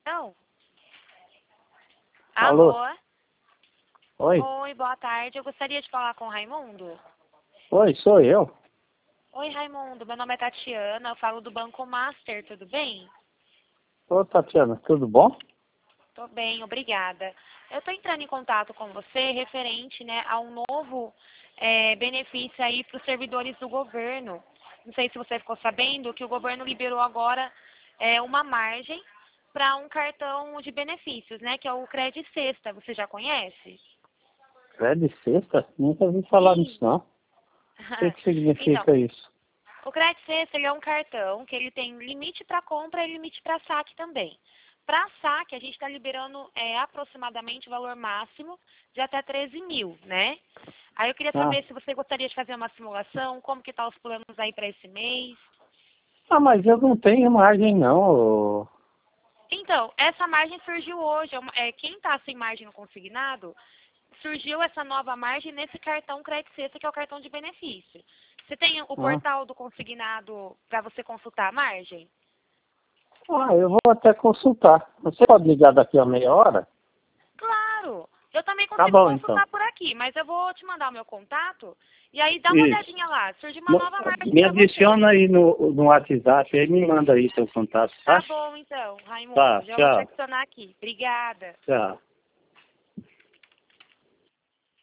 Não. Alô? Alô? Oi? Oi, boa tarde. Eu gostaria de falar com o Raimundo. Oi, sou eu. Oi, Raimundo. Meu nome é Tatiana. Eu falo do Banco Master. Tudo bem? Ô, Tatiana, tudo bom? Tô bem, obrigada. Eu tô entrando em contato com você referente, né, a um novo benefício aí para os servidores do governo. Não sei se você ficou sabendo que o governo liberou agora uma margem para um cartão de benefícios, né, que é o Cred Sexta. Você já conhece? Crédito sexta? Nunca ouvi falar Sim. nisso, não. O que Então, significa isso? o Cred Sexta ele é um cartão que ele tem limite para compra e limite para saque também. Para saque, a gente está liberando aproximadamente o valor máximo de até 13 mil, né? Aí eu queria Ah, saber se você gostaria de fazer uma simulação, como que tá os planos aí para esse mês. mas eu não tenho margem, não. Então, essa margem surgiu hoje. Quem está sem margem no consignado, surgiu essa nova margem nesse cartão Credit Sexta, que é o cartão de benefício. Você tem o Ah, portal do consignado para você consultar a margem? eu vou até consultar. Você pode ligar daqui a meia hora? Claro! Eu também Tá consigo bom, então. consultar por aqui, mas eu vou te mandar o meu contato e aí dá uma Isso. olhadinha lá. Surgiu uma nova margem Me para você. adiciona aí no WhatsApp, aí me manda aí seu contato, Tá tá? bom, então, Tá, Raimundo. Já vou te tchau. adicionar aqui. Obrigada. Tchau.